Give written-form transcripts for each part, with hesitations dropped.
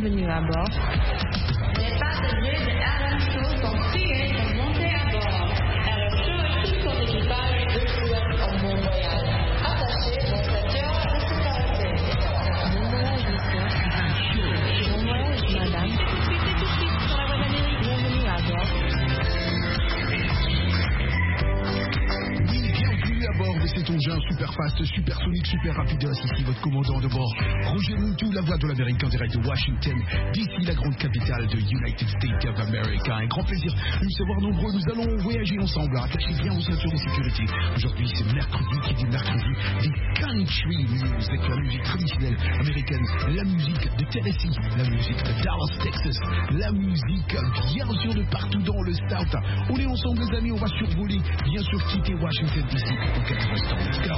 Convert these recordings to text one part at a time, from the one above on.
bienvenue à bord. Les passagers de RM Show sont priés de monter à bord. RM Show et tout son équipage vous souhaitent un bon voyage. Attachez vos ceintures de sécurité. Bon voyage, monsieur. Bon voyage, madame. Tout de suite sur la voie d'Amérique. Bienvenue à bord. Bienvenue à bord de cet engin super fast, super sonique, super rapide. Ici votre commandant de bord, Roger Moutou, la voix de l'Amérique en direct de Washington, d'ici la grande capitale de United States of America. Un grand plaisir de nous savoir nombreux. Nous allons voyager ensemble. Attachez bien vos ceintures de sécurité. Aujourd'hui, c'est mercredi, qui dit mercredi, des country music, la musique traditionnelle américaine, la musique de Tennessee, la musique de Dallas, Texas, la musique bien sûr de partout dans le South. On est ensemble les amis, on va survoler, bien sûr quitter Washington DC pour quelques instants. Let's go.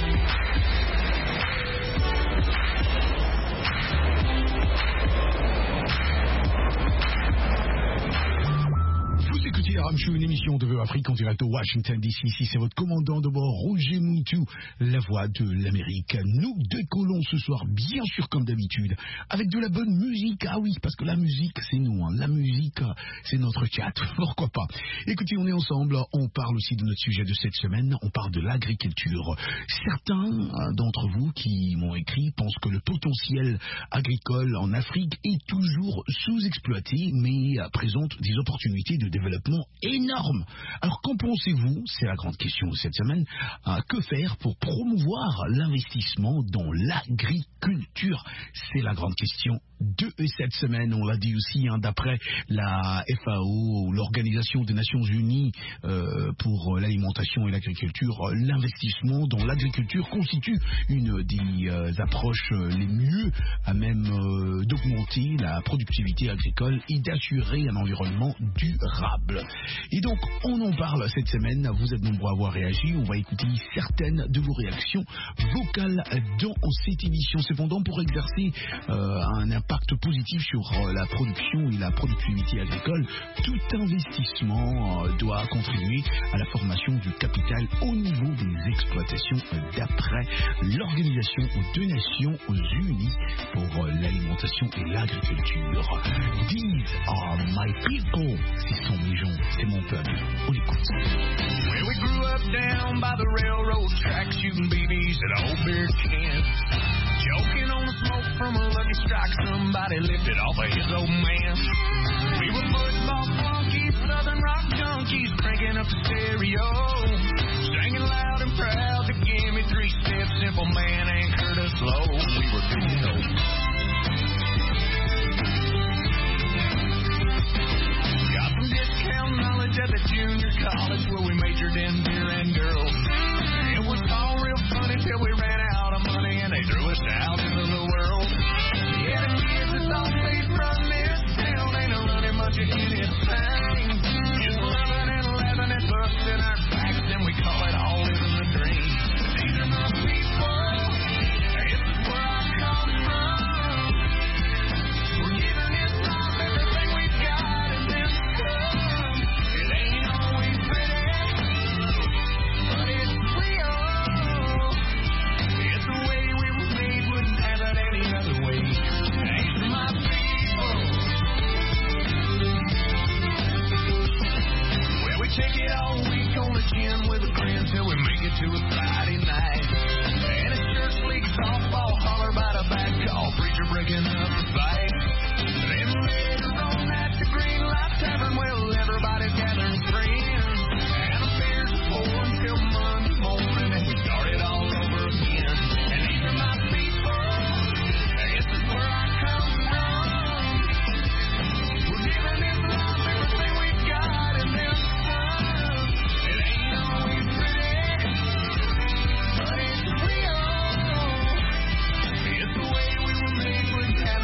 Vous écoutez RM Show, une émission de Afrique en direct de Washington DC. Ici, c'est votre commandant de bord, Roger Moutou, la voix de l'Amérique. Nous décollons ce soir, bien sûr, comme d'habitude, avec de la bonne musique. Ah oui, parce que la musique, c'est nous. La musique, c'est notre chat. Pourquoi pas? Écoutez, on est ensemble. On parle aussi de notre sujet de cette semaine. On parle de l'agriculture. Certains d'entre vous qui m'ont écrit pensent que le potentiel agricole en Afrique est toujours sous-exploité, mais présente des opportunités de développement énorme. Alors qu'en pensez-vous? C'est la grande question de cette semaine. Que faire pour promouvoir l'investissement dans l'agriculture? C'est la grande question de cette semaine. On l'a dit aussi, d'après la FAO, l'Organisation des Nations Unies pour l'alimentation et l'agriculture, l'investissement dans l'agriculture constitue une des approches les mieux à même d'augmenter la productivité agricole et d'assurer un environnement durable. Et donc, on en parle cette semaine. Vous êtes nombreux à avoir réagi. On va écouter certaines de vos réactions vocales dans cette émission. Cependant, pour exercer un impact positif sur la production et la productivité agricole, tout investissement doit contribuer à la formation du capital au niveau des exploitations d'après l'Organisation des Nations Unies pour l'alimentation et l'agriculture. These are my people. Ce sont mes gens, c'est mon peuple. On écoute. Well, we grew up down by the railroad track, shooting BBs at old beer cans. Choking on the smoke from a Lucky Strike, somebody lifted off of his old man. We were football flunkies, southern rock junkies, cranking up the stereo, singing loud and proud to give me three steps, simple man anchored us low. We were good to go. Got some discount knowledge at the junior college where we majored in beer and girls. It was all real funny till we ran out of money and they threw us out into the world. Yeah, the kids that thought they'd run this town ain't running much of anything. Just loving and laughing and busting our backs, and we call it all living the dream. These are my people. This is where I come from. We're giving this life everything we've got and then some. It ain't always pretty, but it's real. It's the way we were made, wouldn't have it any other way. These are my people. Well, we take it all week on the chin with a grin till we make it to a Friday night. And it's church league softball, holler about a bad call, preacher breaking up the fight. Then later on at the Green Light Tavern, well, everybody's gathering friends. And the beers are pouring till Monday morning, and we start it all over again. And these are my people. This is where I come from. We're giving this life everything we've got and then some. It ain't always pretty, but it's real. It's the way we were made, wouldn't have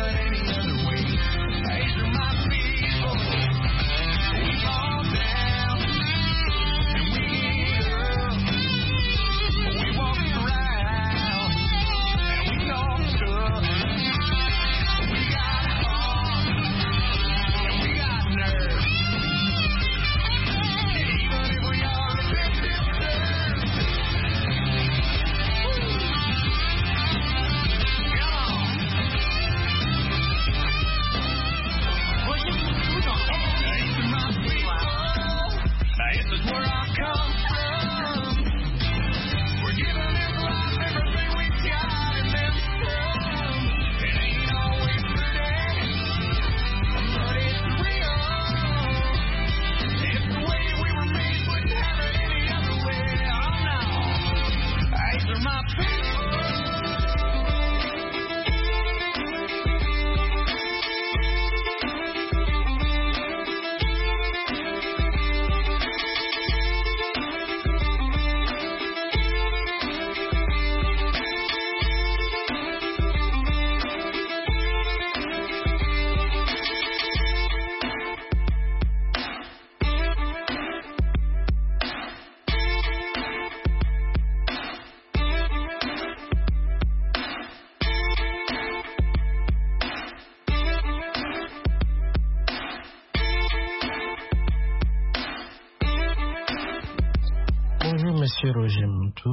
Monsieur Roger Moutou,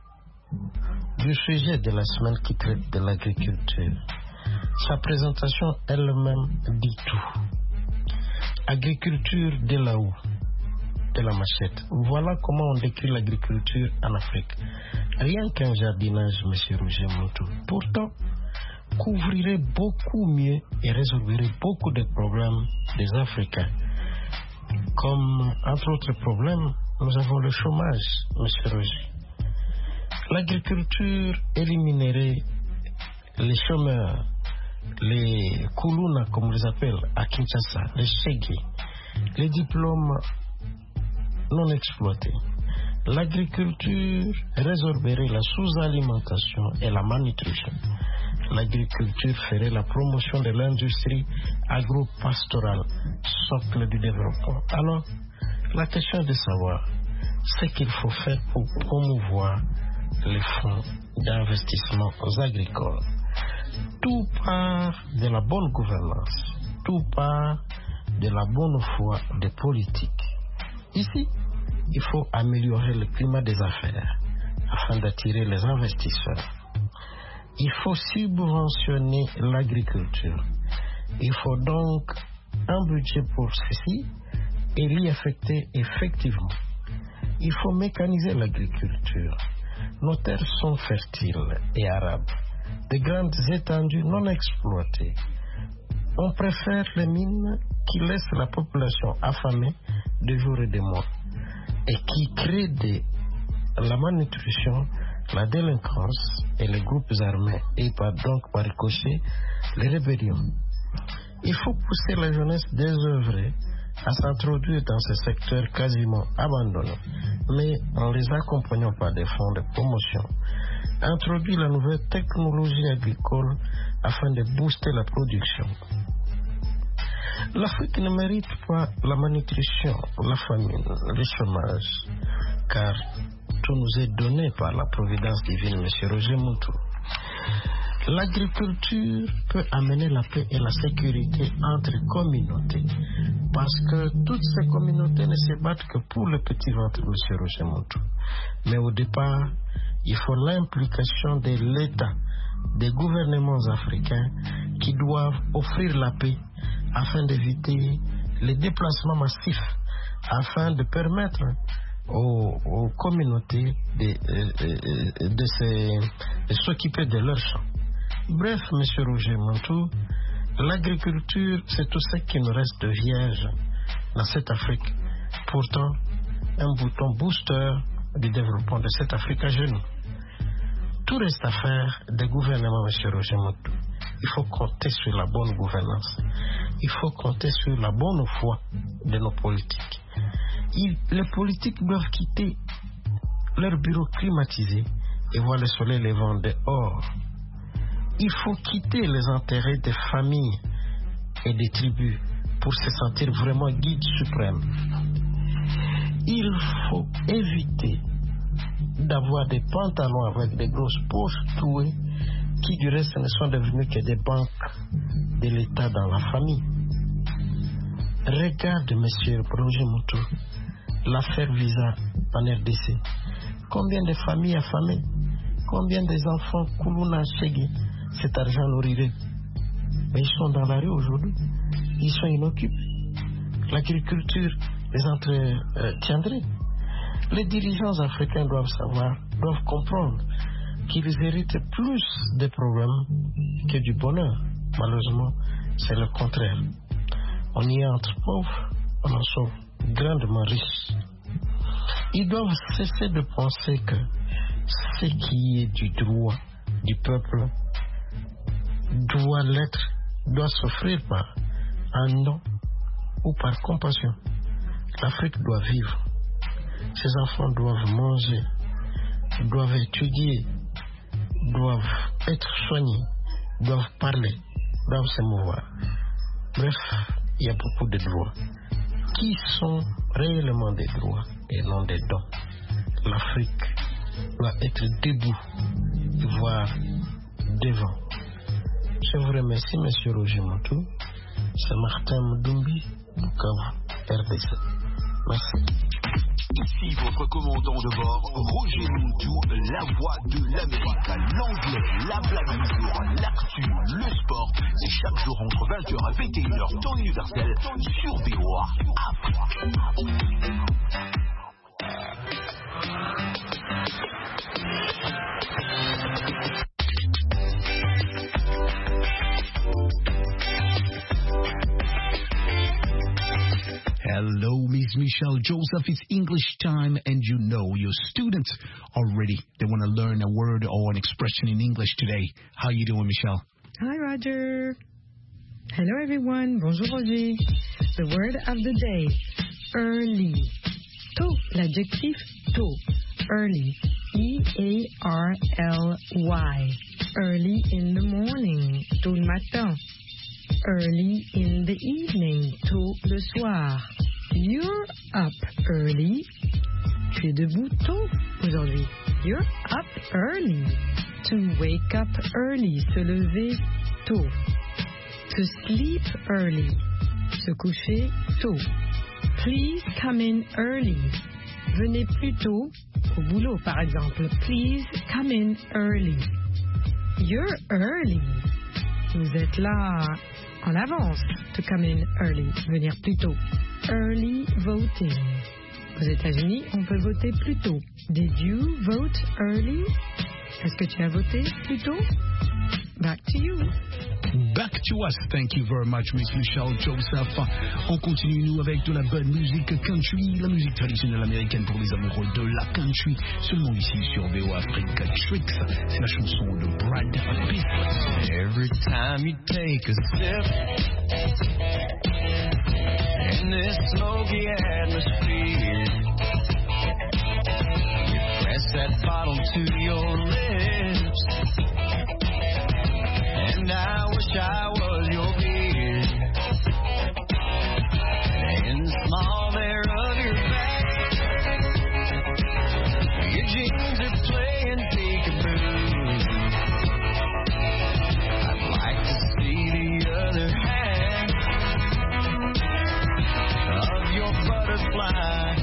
du sujet de la semaine qui traite de l'agriculture. Sa présentation elle-même dit tout. Agriculture de là-haut, de la machette. Voilà comment on décrit l'agriculture en Afrique. Rien qu'un jardinage, Monsieur Roger Moutou. Pourtant, couvrirait beaucoup mieux et résolverait beaucoup de problèmes des Africains. Comme, entre autres problèmes, nous avons le chômage, Monsieur Roger. L'agriculture éliminerait les chômeurs, les Kuluna, comme on les appelle, à Kinshasa, les Chegi, les diplômes non exploités. L'agriculture résorberait la sous-alimentation et la malnutrition. L'agriculture ferait la promotion de l'industrie agro-pastorale, socle du développement. Alors, la question est de savoir ce qu'il faut faire pour promouvoir les fonds d'investissement agricoles. Tout part de la bonne gouvernance, tout part de la bonne foi des politiques. Ici, il faut améliorer le climat des affaires afin d'attirer les investisseurs. Il faut subventionner l'agriculture. Il faut donc un budget pour ceci et l'y affecter effectivement. Il faut mécaniser l'agriculture. Nos terres sont fertiles et arables, de grandes étendues non exploitées. On préfère les mines qui laissent la population affamée de jour et de mois et qui créent la malnutrition, la délinquance et les groupes armés et donc par ricochet les rébellions. Il faut pousser la jeunesse désœuvrée à s'introduire dans ce secteur quasiment abandonné, mais en les accompagnant par des fonds de promotion. Introduire la nouvelle technologie agricole afin de booster la production. L'Afrique ne mérite pas la malnutrition, la famine, le chômage, car tout nous est donné par la providence divine, M. Roger Moutou. L'agriculture peut amener la paix et la sécurité entre communautés, parce que toutes ces communautés ne se battent que pour le petit ventre, M. Roger Moutou. Mais au départ, il faut l'implication de l'État, des gouvernements africains qui doivent offrir la paix afin d'éviter les déplacements massifs, afin de permettre aux communautés de s'occuper de leurs champs. Bref, M. Roger Moutou, l'agriculture, c'est tout ce qui nous reste de vierge dans cette Afrique. Pourtant, un bouton booster du développement de cette Afrique à genoux. Tout reste à faire des gouvernements, M. Roger Moutou. Il faut compter sur la bonne gouvernance. Il faut compter sur la bonne foi de nos politiques. Les politiques doivent quitter leur bureau climatisé et voir le soleil levant dehors. Il faut quitter les intérêts des familles et des tribus pour se sentir vraiment guide suprême. Il faut éviter d'avoir des pantalons avec des grosses poches trouées qui du reste ne sont devenus que des banques de l'État dans la famille. Regarde, M. Roger Moutou, l'affaire Visa en RDC. Combien de familles affamées, combien des enfants Kuluna Chegi, cet argent nourrirait. Mais ils sont dans la rue aujourd'hui, ils sont inoccupés. L'agriculture les entretiendrait. Les dirigeants africains doivent savoir, doivent comprendre qu'ils héritent plus de problèmes que du bonheur. Malheureusement, c'est le contraire. On y entre pauvres, on en sort grandement riches. Ils doivent cesser de penser que ce qui est du droit du peuple doit s'offrir par un non ou par compassion. L'Afrique doit vivre. Ses enfants doivent manger, doivent étudier, doivent être soignés, doivent parler, doivent se mouvoir. Bref, il y a beaucoup de droits qui sont réellement des droits et non des dons. L'Afrique doit être debout, voire devant. Je vous remercie, M. Roger Moutou. C'est Martin Mdoumbi, Bukavu, RDC. Merci. Ici votre commandant de bord, Roger Moutou, la voix de l'Amérique. L'anglais, la blague du jour, l'actu, le sport. C'est chaque jour entre 20h et 21h, temps universel, sur VOA Afrique. Hello, Miss Michelle Joseph. It's English time, and you know your students are ready. They want to learn a word or an expression in English today. How you doing, Michelle? Hi, Roger. Hello, everyone. Bonjour, Roger. The word of the day, early. Tôt, l'adjectif tôt. Early. E-A-R-L-Y. Early in the morning. Tôt le matin. Early in the evening. Tôt le soir. You're up early. Tu es debout tôt aujourd'hui. You're up early. To wake up early. Se lever tôt. To sleep early. Se coucher tôt. Please come in early. Venez plus tôt au boulot, par exemple. Please come in early. You're early. Vous êtes là en avance. To come in early. Venir plus tôt. Early voting. Aux États-Unis, on peut voter plus tôt. Did you vote early? Est-ce que tu as voté plus tôt? Back to you. Back to us. Thank you very much, Miss Michelle Joseph. On continue, nous, avec de la bonne musique country, la musique traditionnelle américaine pour les amoureux de la country, seulement ici sur VOA Afrique. Tricks, c'est la chanson de Brad Pitt. Every time you take a sip in this smoky atmosphere, you press that bottle to your lips, and I wish I was your beer. In the small there of your back, your jeans are playing peekaboo. I'd like to see the other half of your butterfly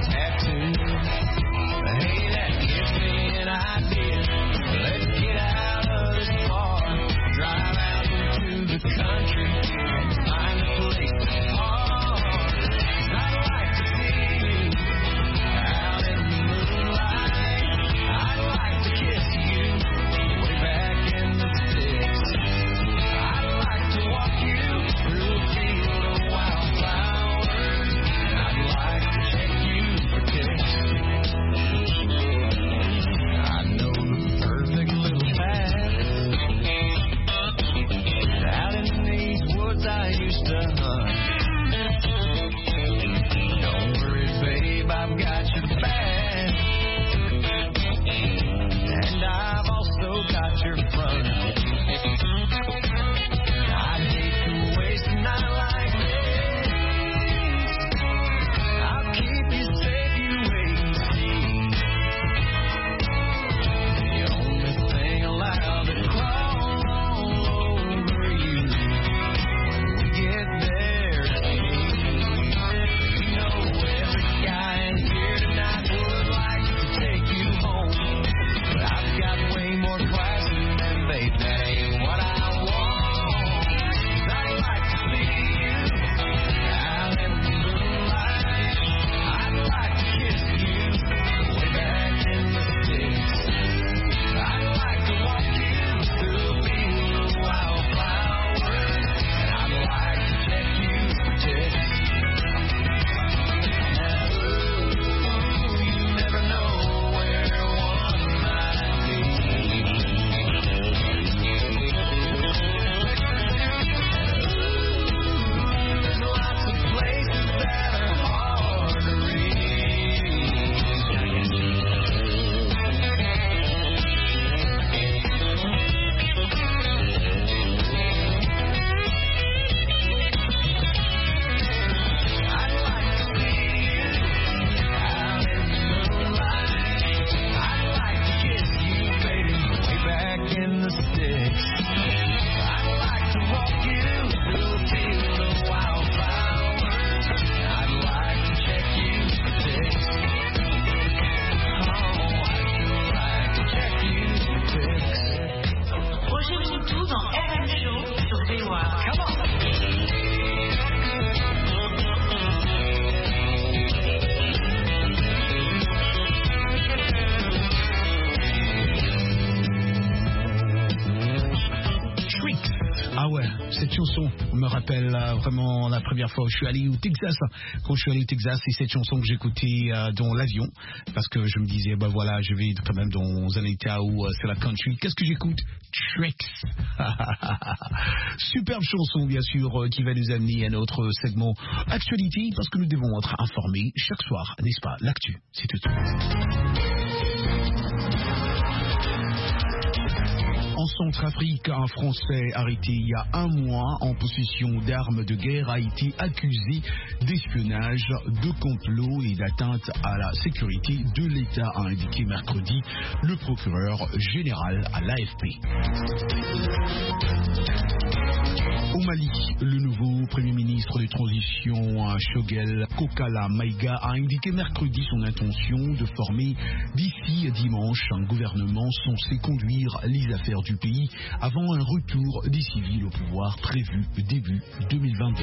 Cette chanson me rappelle vraiment la première fois où je suis allé au Texas. Quand je suis allé au Texas, c'est cette chanson que j'écoutais dans l'avion parce que je me disais, bah voilà, je vais quand même dans un état où c'est la country. Qu'est-ce que j'écoute? Tricks. Superbe chanson, bien sûr, qui va nous amener à notre segment actualité parce que nous devons être informés chaque soir, n'est-ce pas? L'actu, c'est tout de suite. En Centrafrique, un Français arrêté il y a un mois en possession d'armes de guerre a été accusé d'espionnage, de complot et d'atteinte à la sécurité de l'État, a indiqué mercredi le procureur général à l'AFP. Au Mali, le nouveau Premier ministre de transition, Choguel Kokala Maïga, a indiqué mercredi son intention de former d'ici dimanche un gouvernement censé conduire les affaires du pays avant un retour des civils au pouvoir prévu début 2022.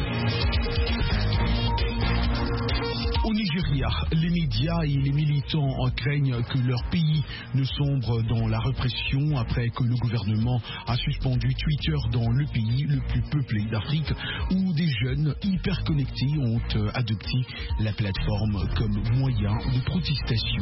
Au Nigeria, les médias et les militants craignent que leur pays ne sombre dans la répression après que le gouvernement a suspendu Twitter dans le pays le plus peuplé d'Afrique où des jeunes hyper connectés ont adopté la plateforme comme moyen de protestation.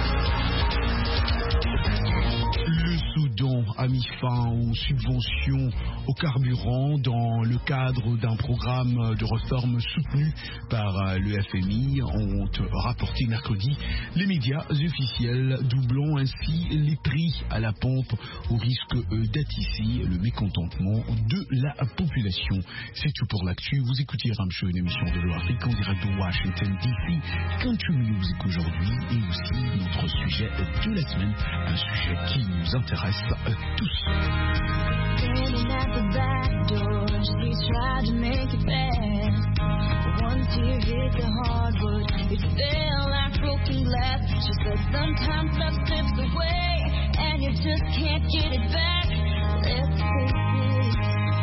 Le Soudan a mis fin aux subventions au carburant dans le cadre d'un programme de réforme soutenu par le FMI, ont rapporté mercredi les médias officiels, doublant ainsi les prix à la pompe au risque d'attiser le mécontentement de la population. C'est tout pour l'actu. Vous écoutez Ramshow, une émission de l'Afrique en direct de Washington DC. Country Music aujourd'hui et aussi notre sujet de la semaine, un sujet qui nous intéresse tous. Standing at the back door, she tried to make it fast. One tear hit the hardwood, it fell like broken glass. She said sometimes love slips away, and you just can't get it back. Let's face it.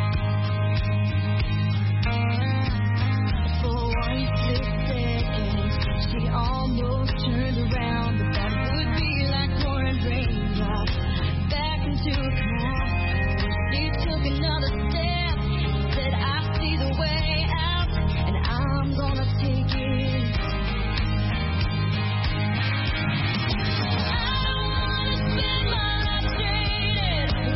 For 1 split second, she almost turned around, but that would be like pouring raindrops back into a cloud. She took another step, said I see the way out, and I'm gonna take it. I don't wanna spend my life jaded,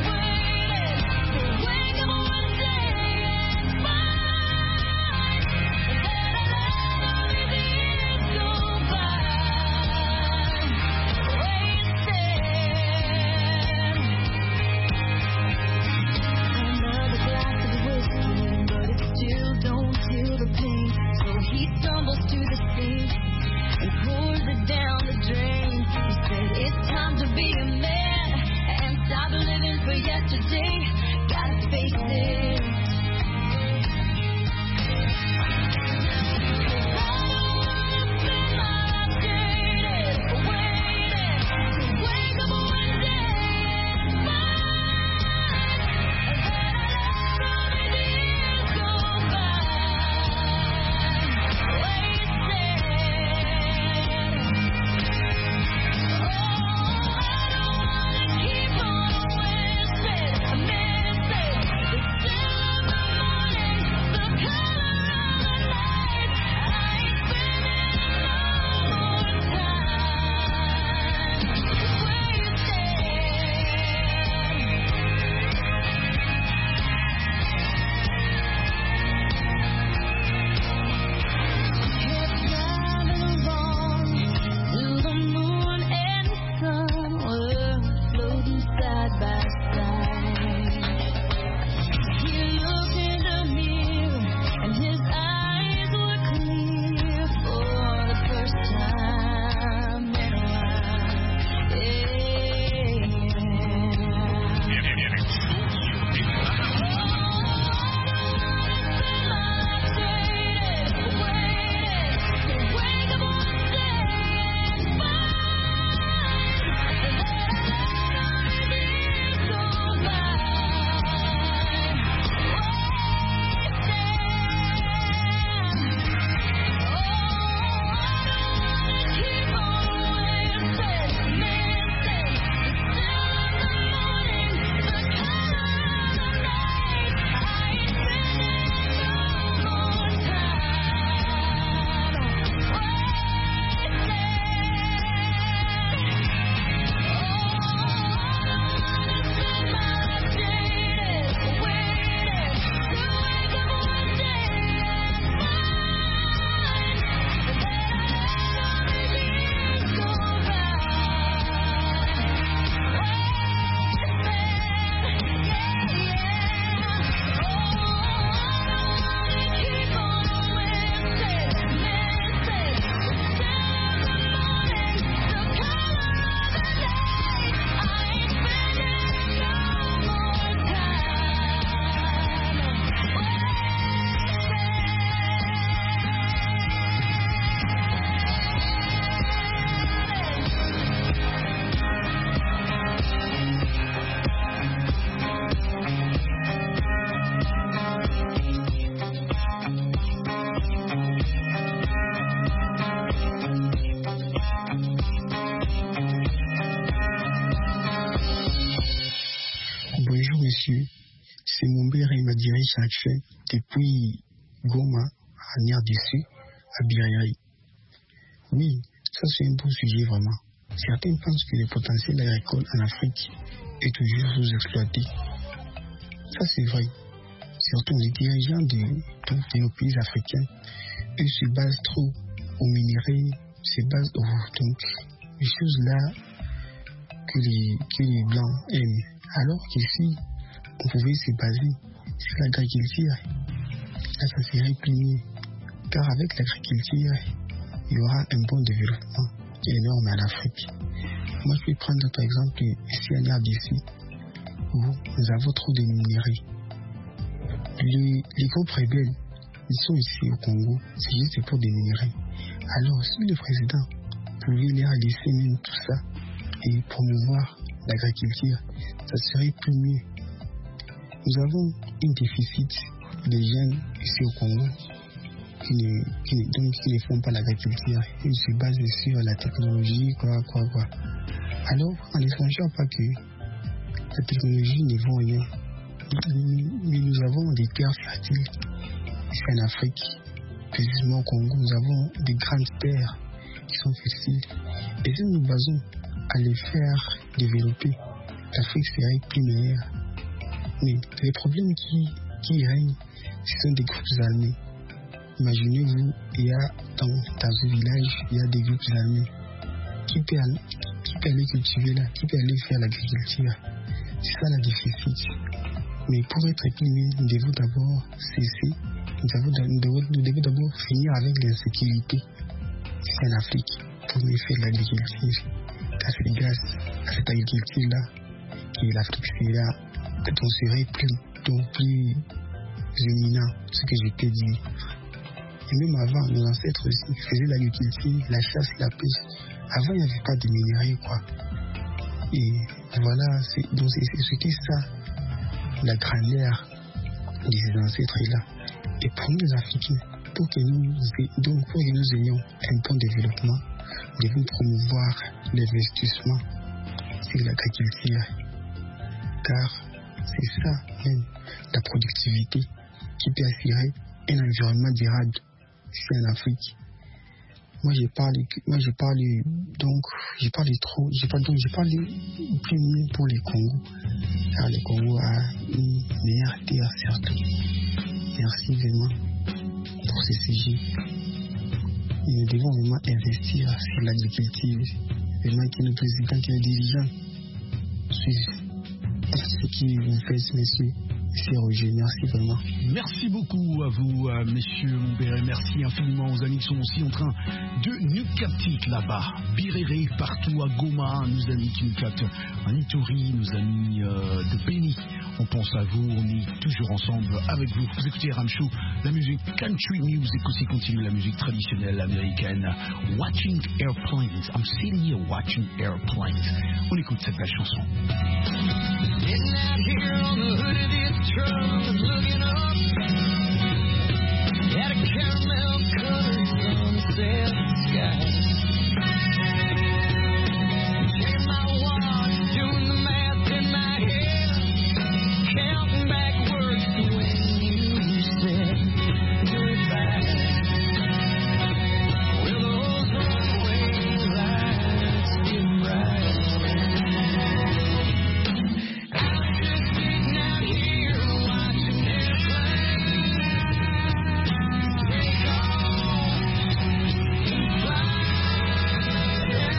monsieur, c'est mon père qui m'a dirigé chaque fait depuis Goma, à Niar-Dessus, à Bireri. Oui, ça c'est un bon sujet vraiment. Certains pensent que le potentiel agricole en Afrique est toujours sous-exploité. Ça c'est vrai. Surtout les dirigeants de nos pays africains, eux se basent trop aux minerais, se basent donc les choses là que les blancs aiment. Alors qu'ici, on pouvait se baser sur l'agriculture. Là, ça serait plus mieux. Car avec l'agriculture, il y aura un bon développement énorme en Afrique. Moi, je vais prendre par exemple ici à Niar-Dessus, où nous avons trop de minerais. Les groupes rebelles, ils sont ici au Congo, c'est juste pour des minerais. Alors, si le président pouvait leur laisser même tout ça et promouvoir l'agriculture, ça serait plus mieux. Nous avons un déficit de jeunes ici au Congo qui ne font pas l'agriculture. Ils se basent sur la technologie, quoi. Alors, en ne sachant pas que la technologie ne vaut rien, mais nous avons des terres fertiles ici en Afrique. Précisément au Congo, nous avons des grandes terres qui sont fertiles. Et si nous nous basons à les faire développer, l'Afrique serait plus meilleure. Mais les problèmes qui règnent, ce sont des groupes armés. Imaginez-vous, il y a dans un village, il y a des groupes armés. Qui peut aller cultiver là? Qui peut aller faire l'agriculture? C'est ça la déficit. Mais pour être épilé, nous devons d'abord cesser. Nous devons d'abord finir avec l'insécurité ici en Afrique pour mieux faire l'agriculture. Car c'est grâce à cette agriculture-là que l'Afrique serait plus éminent, ce que je peux dire. Et même avant, nos ancêtres aussi faisaient l'agriculture, la chasse, la pêche. Avant, il n'y avait pas de minerais, quoi. Et voilà, c'était ça, la grandeur de ces ancêtres-là. Et pour nous, les Africains, pour que nous ayons un bon développement, nous devons promouvoir l'investissement sur l'agriculture. Car c'est ça même, la productivité, qui peut assurer un environnement durable ici en Afrique. Moi, je parle plus mieux pour les Congos, car le Congo a une meilleure terre, certes. Merci vraiment pour ce sujet. Et nous devons vraiment investir sur l'agriculture, vraiment que nos présidents, que nos dirigeants suivent ce qui vous fait, messieurs. Monsieur Roger, merci vraiment. Merci beaucoup à vous, messieurs Mumbere. Merci infiniment aux amis qui sont aussi en train de nous capter là-bas. Birere, partout à Goma, nos amis qui nous captent en Ituri, nos amis de Beni. On pense à vous, on est toujours ensemble avec vous. Vous écoutez Ramchou, la musique country music aussi continue, la musique traditionnelle américaine. Watching airplanes, I'm sitting here watching airplanes. On écoute cette belle chanson. Sitting out here on the hood of this truck, looking up at a caramel-colored sunset sky. Checking my watch, doing the math in my head, counting backwards to when you said goodbye. Will those runaway lights dim bright? Take off and fly.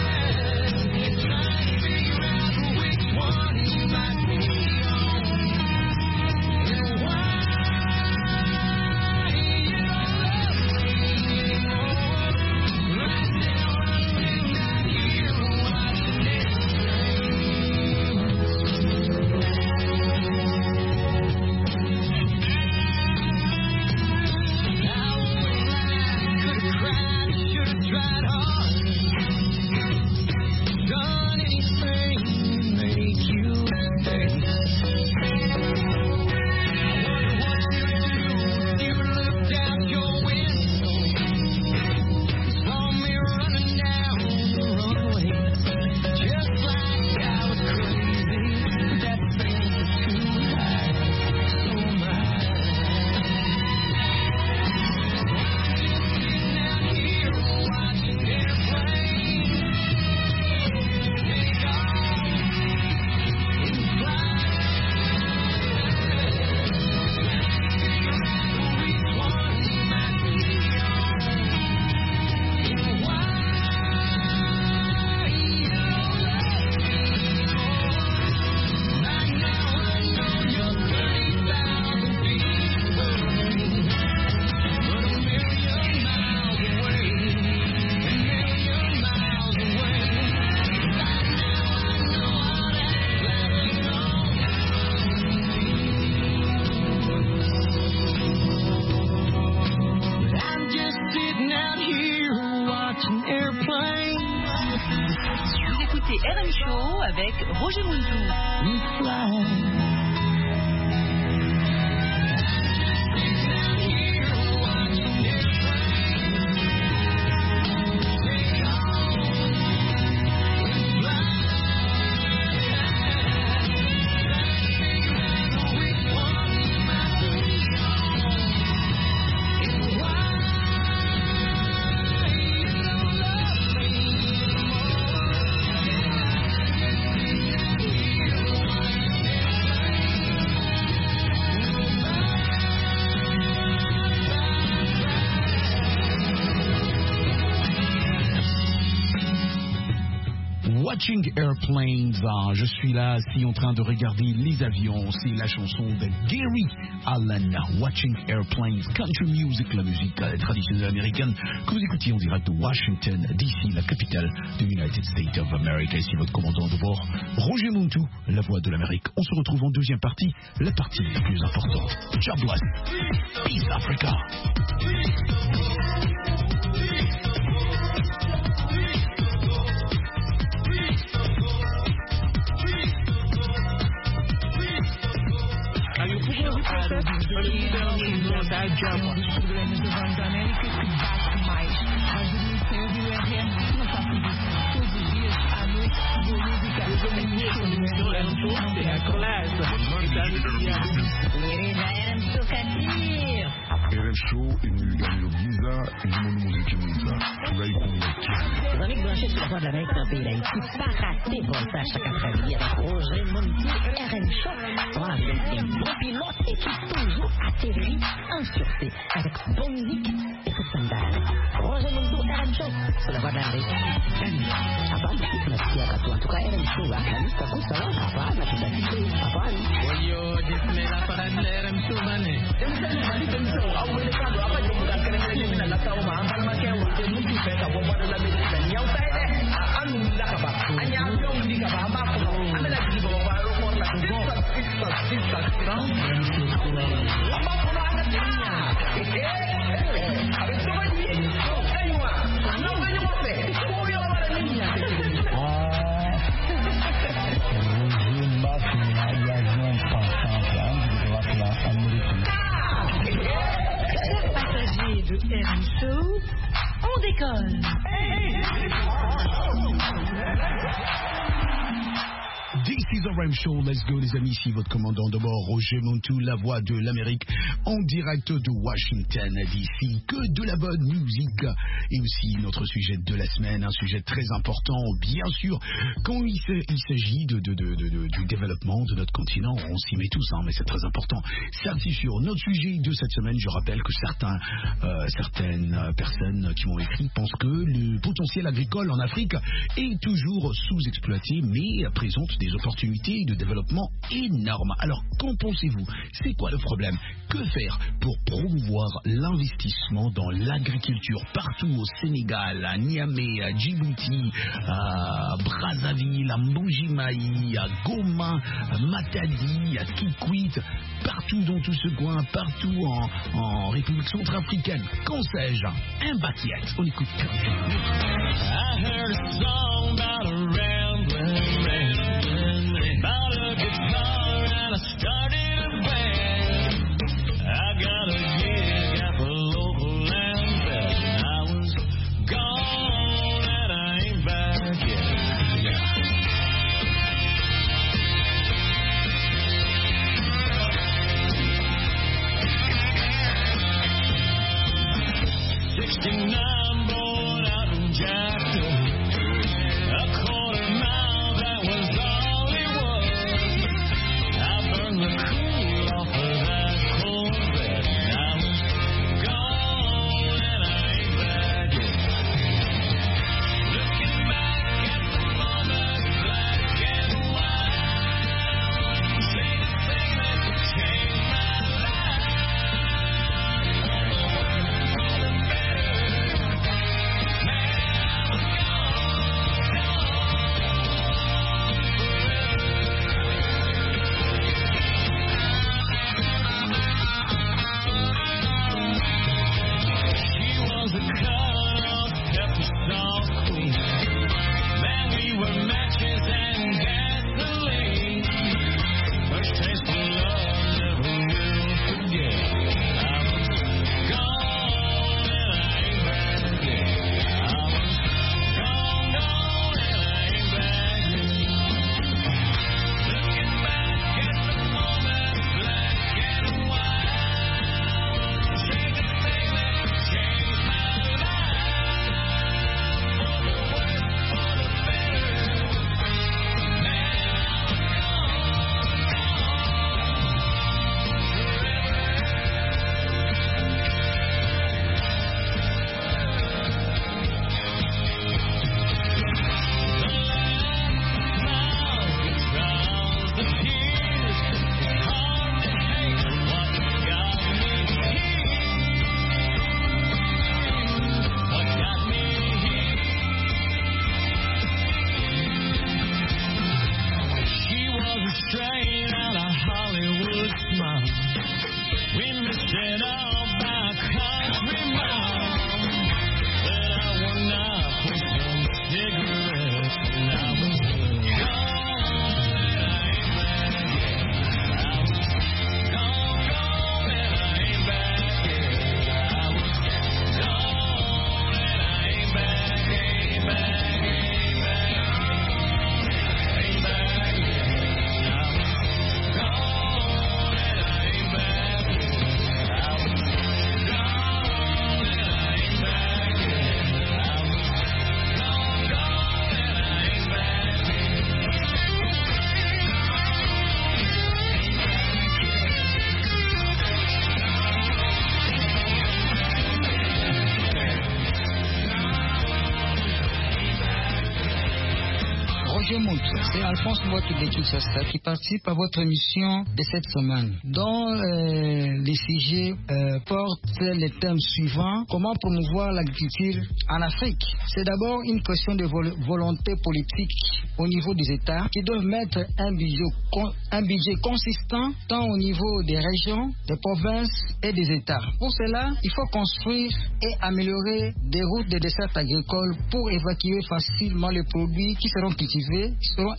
RM Show avec Roger Muntou. Watching Airplanes, je suis là, assis en train de regarder les avions, c'est la chanson de Gary Allan, Watching Airplanes, country music, la musique traditionnelle américaine, que vous écoutiez en direct de Washington, D.C., la capitale de United States of America. Ici votre commandant de bord, Roger Muntou, la voix de l'Amérique. On se retrouve en deuxième partie, la partie la plus importante. God bless. Peace Africa. RM Show ini ganyo visa ini mon musique visa pour y connaître. Les amis branchés sur la voix de l'Amérique dans le pays d'Haïti, pas raté pour ça chaque après-midi avec Roger Muntou, RM Show. Voilà, c'est un bon pilote et qui toujours atterrit en sûreté avec bonne musique et coup de sandal. Roger Muntou, RM Show sur la voix de l'Amérique. Apaan sih tunasikia katu atuka RM Show akan kaku salah apaan aku tadi apaan? Oyo dismela para RM Show bane. Passagers de RM Show, on décolle. This is the RM Show, let's go les amis, ici votre commandant de bord, Roger Muntou, la voix de l'Amérique, en direct de Washington DC, que de la bonne musique, et aussi notre sujet de la semaine, un sujet très important, bien sûr, quand il s'agit du développement de notre continent, on s'y met tous, mais c'est très important, ça c'est sûr. Notre sujet de cette semaine, je rappelle que certaines personnes qui m'ont écrit pensent que le potentiel agricole en Afrique est toujours sous-exploité, mais présente des opportunités de développement énormes. Alors, qu'en pensez-vous? C'est quoi le problème? Que faire pour promouvoir l'investissement dans l'agriculture partout au Sénégal, à Niamey, à Djibouti, à Brazzaville, à Mbuji-Mayi, à Goma, à Matadi, à Kikwit, partout dans tout ce coin, partout en République centrafricaine. Qu'en sais-je? Un Bakiet. On écoute. I heard a song about a rambling man, about a guitar and I started a band. I got a gig at the local land and I was gone and I ain't back yet. '69 born out in Jackson, a straight out of Hollywood smile. We missed it all by country mile. But I would not put some cigarettes and I was gone and I ain't back yet. I was gone and I ain't back yet. I was gone and I ain't back, ain't back, ain't back, ain't back yet. I was gone and I ain't back yet. I was gone and I ain't back yet. I was gone and I ain't back Roger Moult, c'est Alphonse Mouaki de Kinshasa qui participe à votre émission de cette semaine, dont les sujets portent les thèmes suivants. Comment promouvoir l'agriculture en Afrique? C'est d'abord une question de volonté politique au niveau des États qui doivent mettre un budget consistant tant au niveau des régions, des provinces et des États. Pour cela, il faut construire et améliorer des routes de desserte agricole pour évacuer facilement les produits qui seront cultivés, qui seront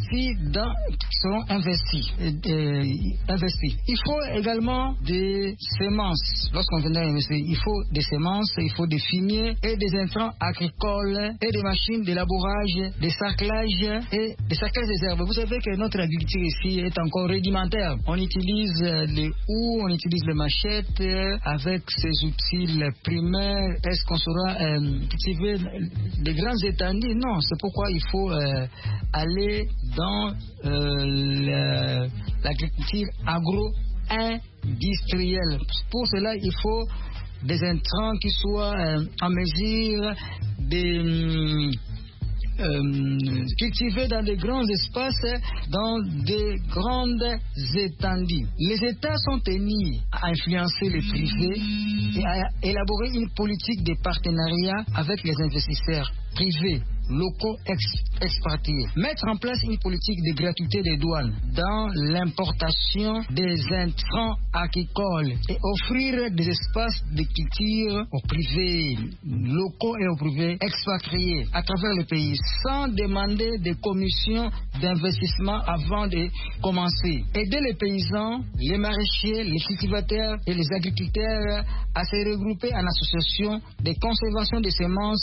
investis. Il faut également des semences. Lorsqu'on vient d'investir, il faut des semences, il faut des fumiers et des intrants agricoles et des machines de labourage, des sarclages et des sarclages des herbes. Vous savez que notre agriculture ici est encore rudimentaire. On utilise les houes, on utilise les machettes avec ces outils primaires. Est-ce qu'on saura cultiver des grands étendues? Non, c'est pourquoi il faut aller dans l'agriculture agro-industrielle. Pour cela, il faut des intrants qui soient en mesure de cultiver dans de grands espaces, dans de grandes étendues. Les États sont tenus à influencer les privés et à élaborer une politique de partenariat avec les investisseurs privés, locaux expatriés. Mettre en place une politique de gratuité des douanes dans l'importation des intrants agricoles et offrir des espaces de culture aux privés locaux et aux privés expatriés à travers le pays sans demander des commissions d'investissement avant de commencer. Aider les paysans, les maraîchers, les cultivateurs et les agriculteurs à se regrouper en association de conservation des semences,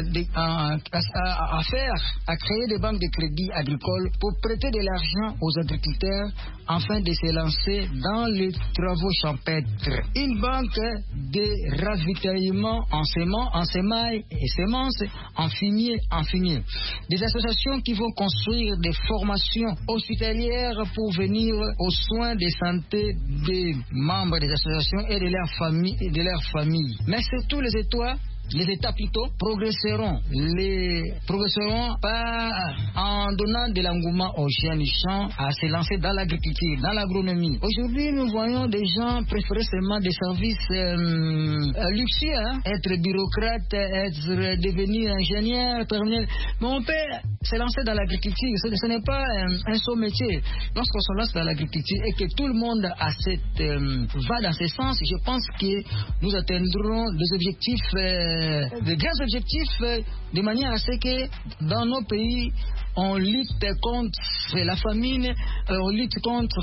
à créer des banques de crédit agricole pour prêter de l'argent aux agriculteurs afin de se lancer dans les travaux champêtres. Une banque de ravitaillement en semailles et semences, en fumier. Des associations qui vont construire des formations hospitalières pour venir aux soins de santé des membres des associations et de leurs familles. Mais surtout les États plutôt progresseront pas en donnant de l'engouement aux jeunes gens à se lancer dans l'agriculture, dans l'agronomie. Aujourd'hui, nous voyons des gens préférer seulement des services luxueux, être bureaucrate, devenir ingénieur, terminer. Mais on peut se lancer dans l'agriculture. Ce n'est pas un saut métier. Lorsqu'on se lance dans l'agriculture et que tout le monde va dans ce sens, je pense que nous atteindrons des objectifs de grands objectifs de manière à ce que dans nos pays on lutte contre la famine, on lutte contre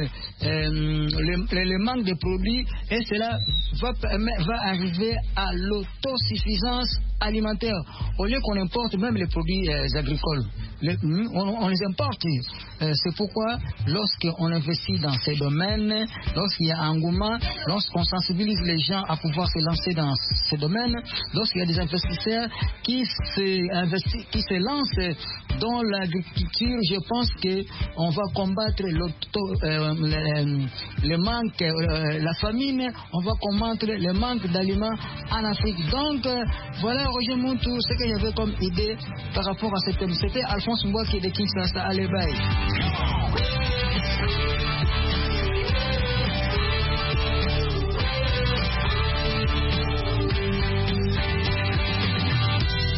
le manque de produits et cela va arriver à l'autosuffisance alimentaire au lieu qu'on importe même les produits agricoles. On les importe. C'est pourquoi lorsqu'on investit dans ces domaines, lorsqu'il y a un engouement, lorsqu'on sensibilise les gens à pouvoir se lancer dans ces domaines, lorsqu'il y a des investisseurs qui se lancent dans l'agriculture, je pense qu'on va combattre le manque, la famine, on va combattre le manque d'aliments en Afrique. Donc, voilà, Roger Moutou, ce que j'avais comme idée par rapport à ce thème. C'était Alphonse Mouaki de Kinshasa. Allez, bye.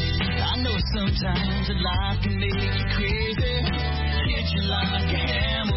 Sometimes life can make you crazy, hit you like a hammer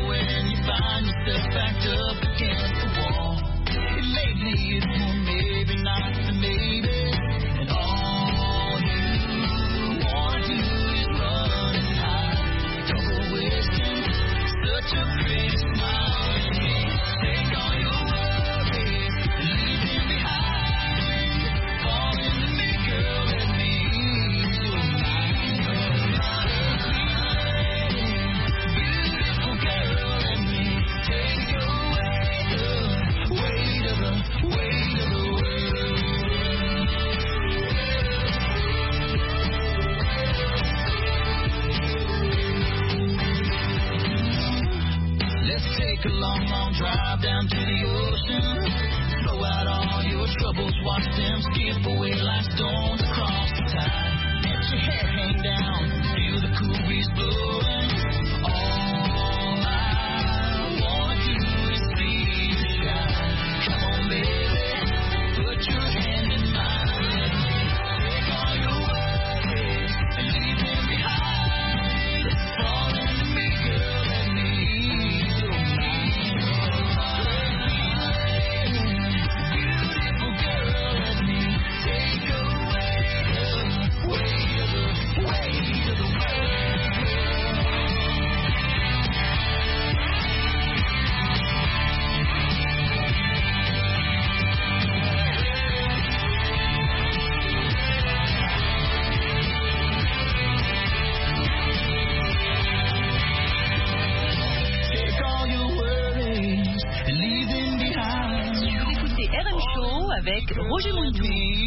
avec Roger Montou.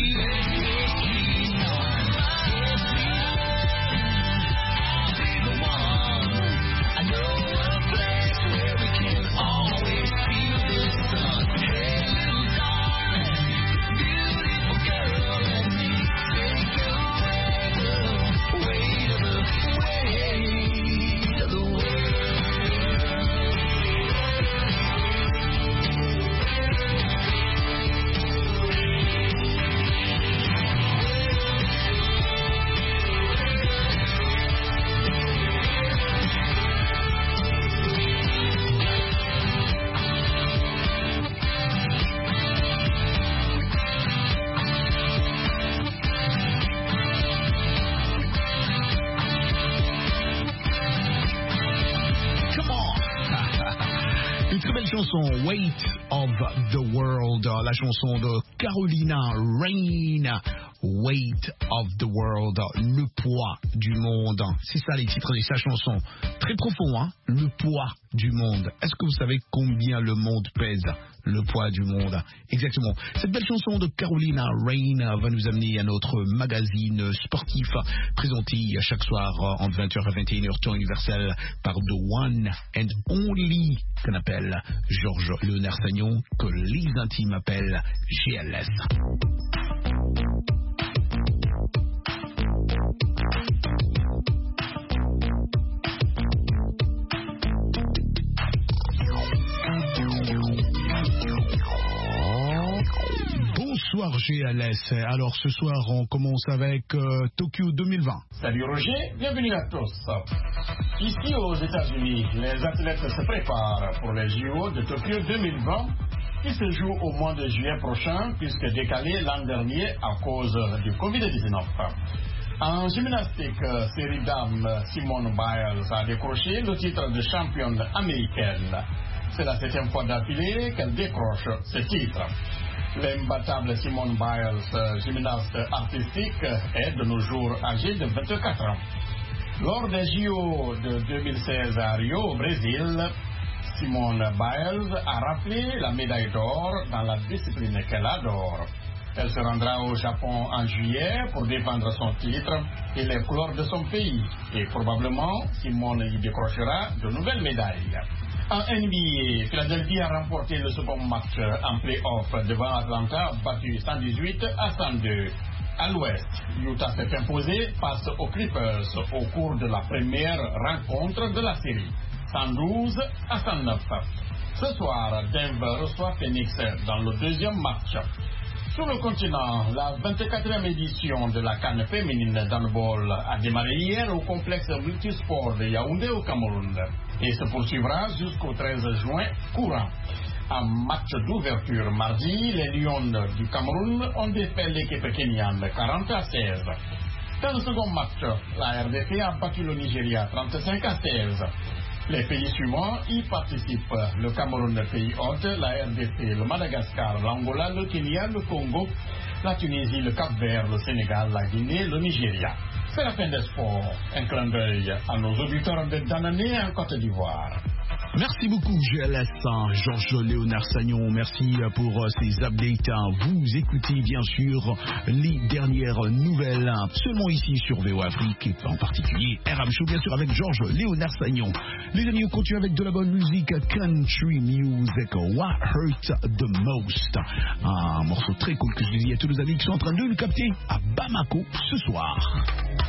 Weight of the World, la chanson de Carolina Rain, Weight of the World, le poids du monde. C'est ça les titres de sa chanson. Très profond, hein? Le poids du monde. Est-ce que vous savez combien le monde pèse? Le poids du monde. Exactement. Cette belle chanson de Carolina Rain va nous amener à notre magazine sportif présenté chaque soir entre 20h à 21h temps universel par The One and Only qu'on appelle Georges Léonard Sagnon, que les intimes appellent GLS. Bonsoir GLS. Alors ce soir on commence avec Tokyo 2020. Salut Roger, bienvenue à tous. Ici aux États-Unis, les athlètes se préparent pour les JO de Tokyo 2020 qui se jouent au mois de juillet prochain puisque décalé l'an dernier à cause du Covid-19. En gymnastique, série dames, Simone Biles a décroché le titre de championne américaine. C'est la 7e fois d'affilée qu'elle décroche ce titre. L'imbattable Simone Biles, gymnaste artistique, est de nos jours âgée de 24 ans. Lors des JO de 2016 à Rio, au Brésil, Simone Biles a raflé la médaille d'or dans la discipline qu'elle adore. Elle se rendra au Japon en juillet pour défendre son titre et les couleurs de son pays. Et probablement, Simone y décrochera de nouvelles médailles. En NBA, Philadelphie a remporté le second match en play-off devant Atlanta, battu 118 à 102. À l'ouest, Utah s'est imposé face aux Clippers au cours de la première rencontre de la série, 112 à 109. Ce soir, Denver reçoit Phoenix dans le deuxième match. Sur le continent, la 24e édition de la CAN féminine d'handball a démarré hier au complexe multisport de Yaoundé au Cameroun et se poursuivra jusqu'au 13 juin courant. En match d'ouverture mardi, les Lions du Cameroun ont défait l'équipe kenyane 40 à 16. Dans le second match, la RDC a battu le Nigeria 35 à 16. Les pays suivants y participent. Le Cameroun, le pays hôte, la RDC, le Madagascar, l'Angola, le Kenya, le Congo, la Tunisie, le Cap-Vert, le Sénégal, la Guinée, le Nigeria. C'est la fin des sports. Un clin d'œil à nos auditeurs de Danané en Côte d'Ivoire. Merci beaucoup, GLS, Georges Léonard Sagnon. Merci pour ces updates. Vous écoutez bien sûr les dernières nouvelles seulement ici sur VO Afrique et en particulier RM Show, bien sûr, avec Georges Léonard Sagnon. Les amis, on continue avec de la bonne musique, country music, What Hurt the Most. Un morceau très cool que je dis à tous nos amis qui sont en train de le capter à Bamako ce soir.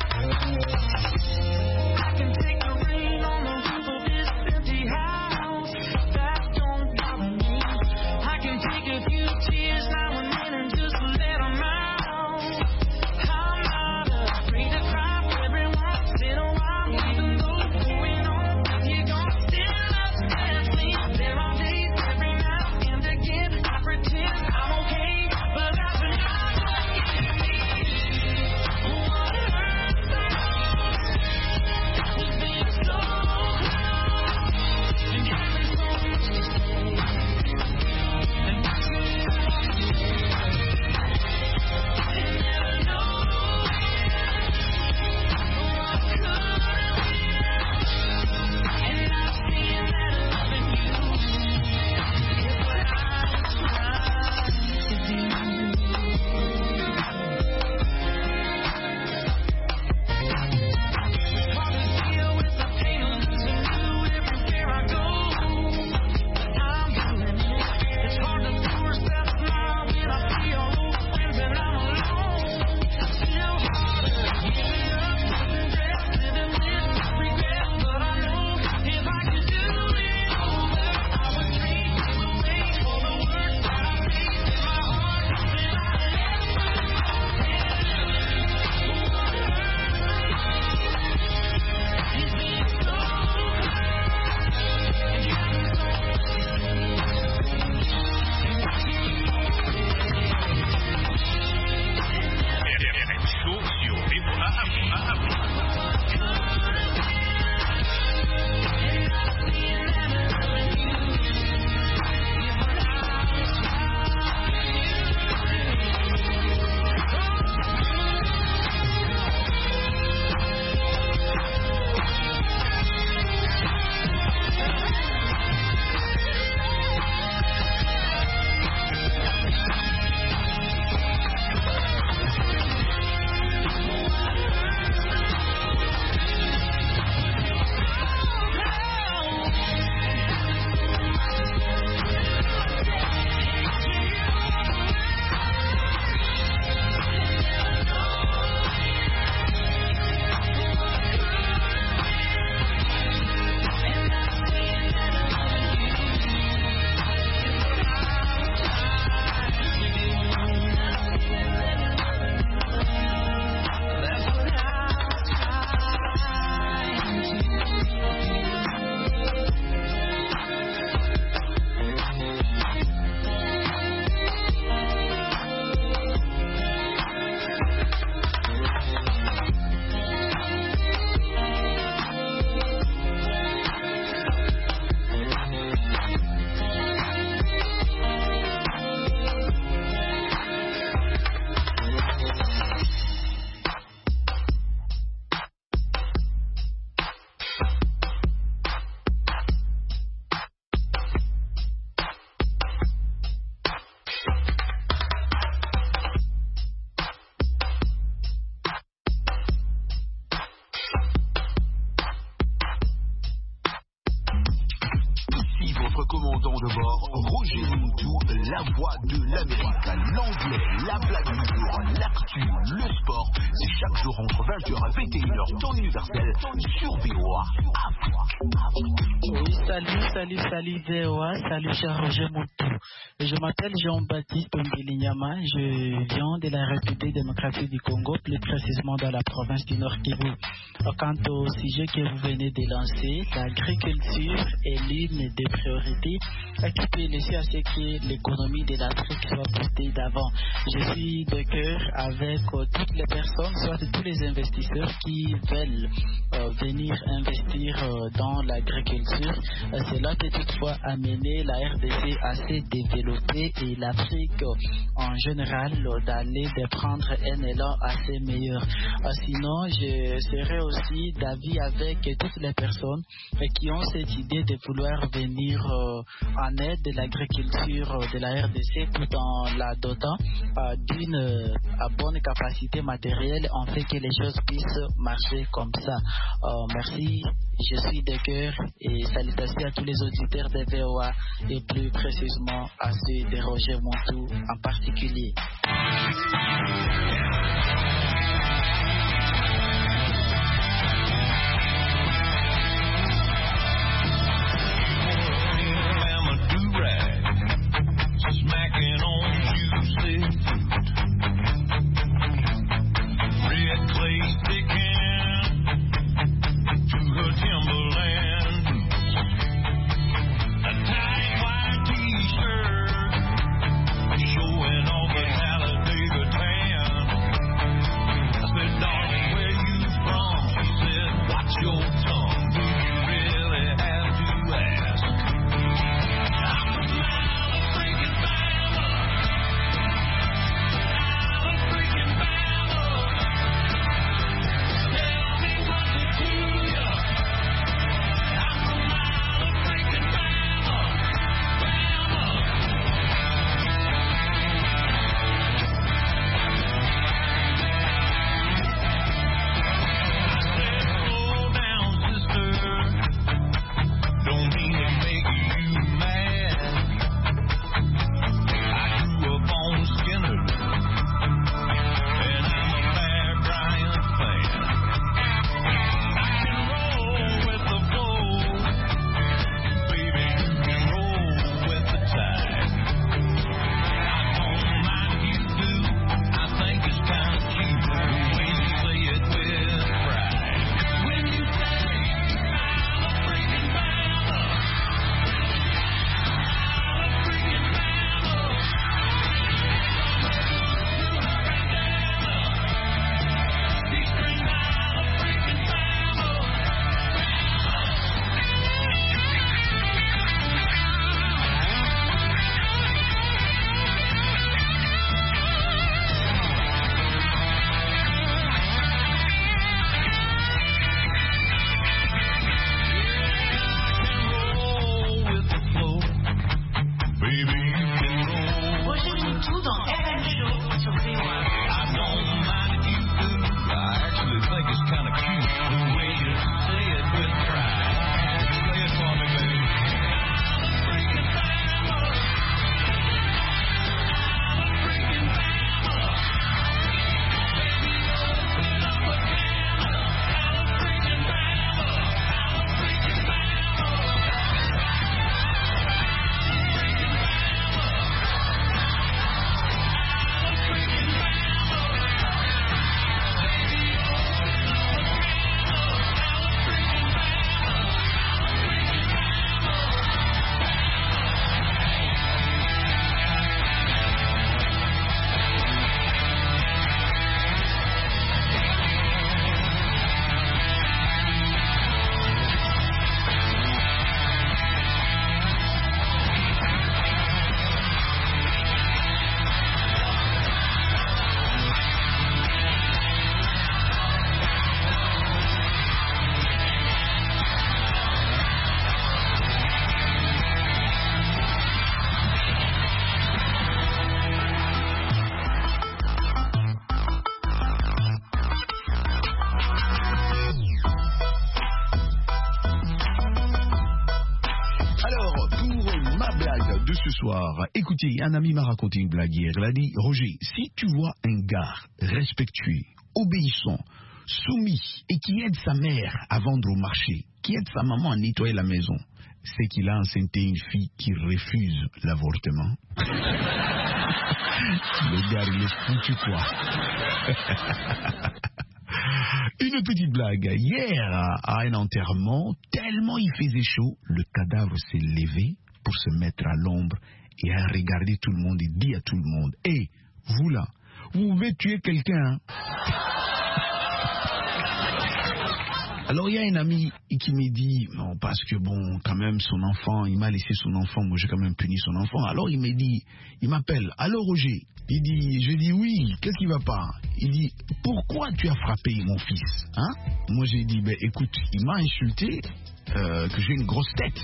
commandant de bord, Roger Moutou, la voix de l'Amérique, l'anglais, la blague du jour, l'actu, le sport. C'est chaque jour entre 20h et 21h, temps universel, sur VOA Afrique. Oui, salut VOA, salut cher Roger Moutou. Je m'appelle Jean-Baptiste Mbelinyama, je viens de la République démocratique du Congo, plus précisément dans la province du Nord Kivu. Quant au sujet que vous venez de lancer, l'agriculture est l'une des priorités qui peut laisser à ce que l'économie de l'Afrique soit portée d'avant. Je suis de cœur avec toutes les personnes, soit tous les investisseurs qui veulent venir investir dans l'agriculture. Cela peut toutefois amener la RDC à se développer et l'Afrique en général d'aller de prendre un élan assez meilleur. Sinon, je serais aussi d'avis avec toutes les personnes qui ont cette idée de vouloir venir en aide de l'agriculture de la RDC tout en la dotant d'une bonne capacité matérielle, en fait que les choses puissent marcher comme ça. Merci, je suis de cœur et salutations à tous les auditeurs de VOA et plus précisément à ceux de Roger Montou en particulier. Smacking on juicy fruit, red clay sticking to her Timberland boots, a tight white t-shirt showing off the Talladega tan. I said, darling, where you from? She said, watch your tongue. Do you really have to ask? I'm from freaking Bama. Freaking Bama. Tell me what to do ya. I'm from freaking Bama. Bama. I said, slow down, sister. Don't mean to make you mad. I grew up on Skinner, and I'm a Bear Bryant fan. I can roll with the flow, baby, you can roll with the tide. I don't mind if you do, I think it's kind of cute the way you say it with pride. When you say, I'm a freaking Bama, freaking Bama, D-string Bama, freaking Bama. Roll with the flow, baby, you can roll. Roger Montou dans RM Show sur VOA. I don't mind if you do. I actually think it's kind of cute the way you say it with pride. Say it for me, baby. Freaking Bama. Freaking Bama. Baby, open up a can. Freaking Bama. Freaking Bama. de ce soir. Écoutez, un ami m'a raconté une blague hier. Il a dit, Roger, si tu vois un gars respectueux, obéissant, soumis et qui aide sa mère à vendre au marché, qui aide sa maman à nettoyer la maison, c'est qu'il a enceinté une fille qui refuse l'avortement. Le gars, il est foutu, quoi. Une petite blague. Hier, à un enterrement, tellement il faisait chaud, le cadavre s'est levé pour se mettre à l'ombre et a regardé tout le monde et dit à tout le monde, « Hé, vous là, vous pouvez tuer quelqu'un, hein? » Alors il y a un ami qui me dit, non, parce que bon, quand même son enfant, il m'a laissé son enfant, moi j'ai quand même puni son enfant. Alors il me dit, il m'appelle, allô Roger, je dis oui, qu'est-ce qui va pas? Il dit, pourquoi tu as frappé mon fils, hein? Moi j'ai dit, ben écoute, il m'a insulté que j'ai une grosse tête.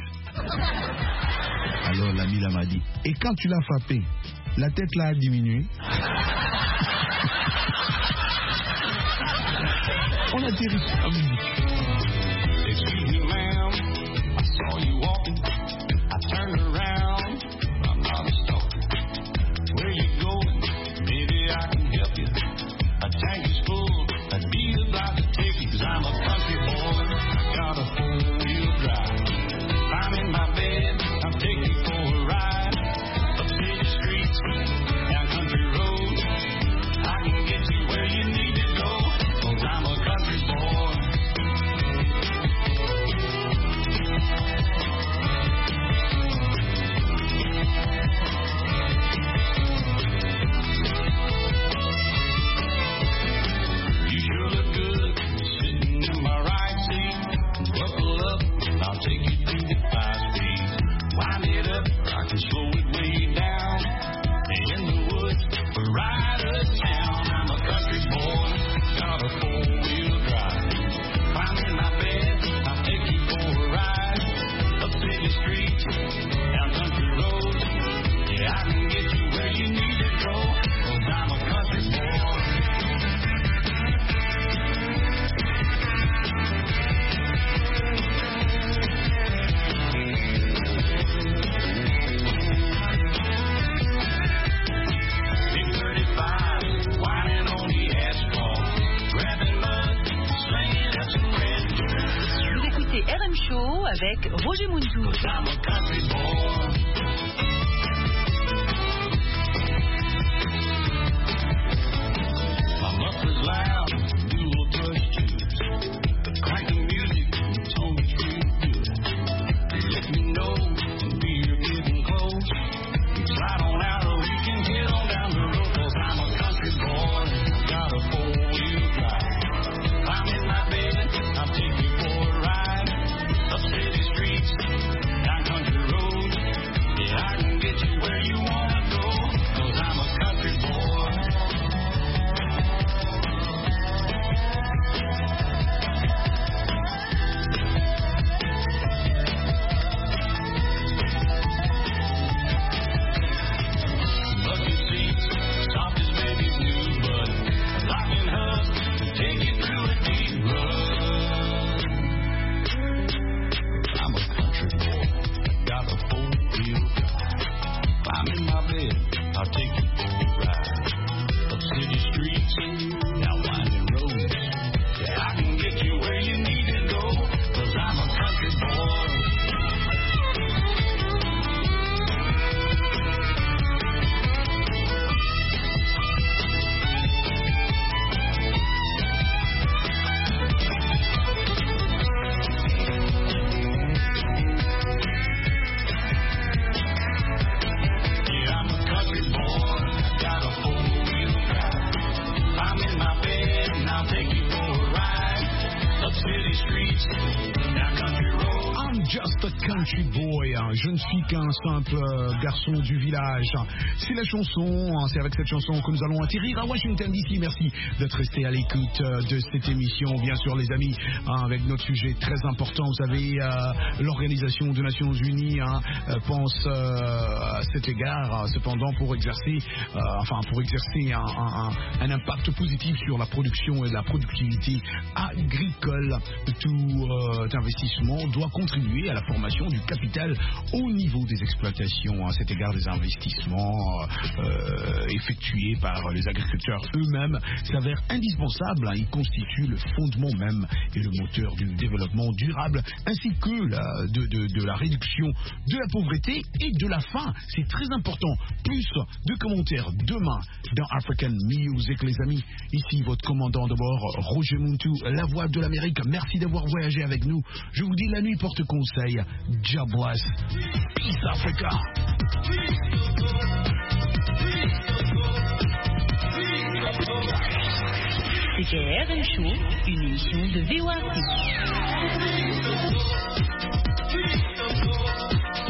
Alors l'ami là m'a dit, et quand tu l'as frappé, la tête là a diminué. On a atterri en musique. Excuse me, ma'am, I saw you walking, I turned around, I'm not a stalker. Where you going? Maybe I can help you. A tank is full, I'd be obliged to take you, 'cause I'm a country boy, I got a four-wheel drive. I'm in my bed, I'll take you for a ride, up city streets, down country roads, I can get you where you need to go, 'cause I'm a country boy. You sure look good sitting in my right seat. Buckle up, I'll take you through the 5 speed. Wind it up, I can slow it way down. In the woods, right uptown. I'm a country boy, got a four-wheel drive. Climb in my bed, I'll take you for a ride. Up city streets, down country roads. Yeah, I can get you where you need to go, 'cause I'm a country boy. Big 35, whining on the asphalt, grabbing mud, slinging at some red dirt. Vous écoutez RM Show avec Roger Muntou. 'Cause I'm a country boy. My muffler's loud, dual brush tubes. Crank the music, tone me real good. Let me know when we're getting close. Slide on out or we can head on down the road, 'cause I'm a country boy, got a four-wheel drive. I'm in my bed, I'll take you for a ride. Up city streets, down country roads. Yeah, I can get you where you wanna go, 'cause I'm a country boy. Bucket seats, soft as baby's new bud. Locking hubs to take you through a deep rut. I'm a country boy, got a four-wheel drive. I'm in my bed, I'll take you for a ride. Up city streets, down winding roads. Yeah, I can get you where you need to go, 'cause I'm a country boy. Yeah, I'm a country boy, got a four-wheel drive. I'm in my bed and I'll take you for a ride. Up city streets, down country roads. I'm just a country boy, hein. Je ne suis qu'un simple garçon du village. C'est la chanson, hein. C'est avec cette chanson que nous allons atterrir à Washington DC. Merci d'être resté à l'écoute de cette émission. Bien sûr les amis, hein, avec notre sujet très important, vous savez, l'Organisation des Nations Unies pense à cet égard, cependant pour exercer un impact positif sur la production et la productivité agricole. Tout investissement doit contribuer à la formation du capital au niveau des exploitations, à cet égard des investissements effectués par les agriculteurs eux-mêmes s'avère indispensable. Ils constituent le fondement même et le moteur du développement durable ainsi que de la réduction de la pauvreté et de la faim. C'est très important. Plus de commentaires demain dans African Music, les amis. Ici votre commandant de bord, Roger Muntu, la voix de l'Amérique. Merci d'avoir voyagé avec nous. Je vous dis, la nuit porte conseil. God bless. Peace Africa. C'était RM Show, une émission de VOA.